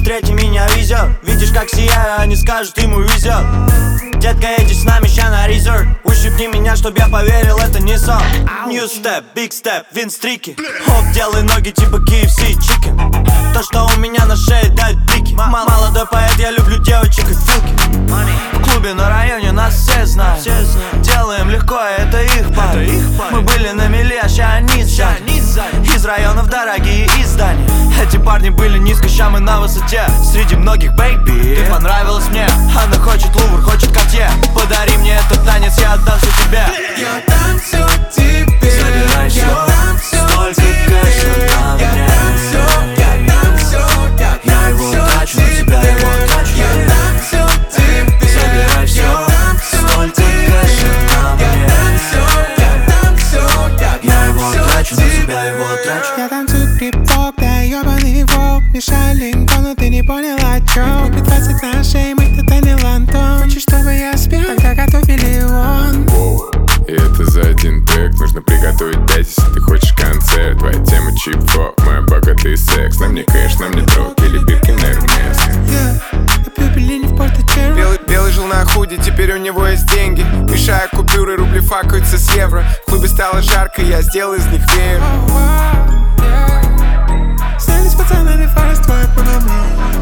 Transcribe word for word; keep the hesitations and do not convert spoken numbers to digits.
третий меня везет. Видишь, как сияю, они скажут, ему везет. Детка, иди с нами, ща на резерв. Ущипни меня, чтоб я поверил, это не сон. New step, big step, винстрики. Хоп, делай ноги типа кей эф си chicken. То, что у меня на шее, дают пики. Молодой поэт, я люблю девочек и филки. В клубе на районе нас все знают. Делаем легко, это их парень. Мы были на мели, а ща они сзади. Из районов дорогие издания. Эти парни были низко, ща мы на высоте. Среди многих, бэйби, ты понравилась мне. Она хочет Лувр, хочет Картье. Подари мне этот танец, я отдам все тебе. Я дам все тебе. Забирай все, столько кэша на мне. Я дам все, я дам все, я Я его трачу на тебя, его трачу. Я дам все тебе. Забирай все, столько кэша на мне. Я дам все, я Я его трачу на тебя, его трачу. Я танцую трип-топ, да ёбаный воп. Мешаю линкон, но ты не поняла, чё. Купи двадцать на шее, мы тотальный лантон. Хочешь, чтобы я спел, тогда готовь миллион. И это за один трек. Нужно приготовить пять, если ты хочешь концерт. Твоя тема чип-хоп, мой богатый секс. На мне кэш, на мне дрог или Биркин Эрмес. Yeah, я пью Беллини в Порто-Черо. Белый, белый жил на худе, теперь у него есть деньги. Мешаю купюры, рубли факаются с евро. В клубе стало жарко, я сделал из них веер. Сняли с пацанами форест, твой по домам.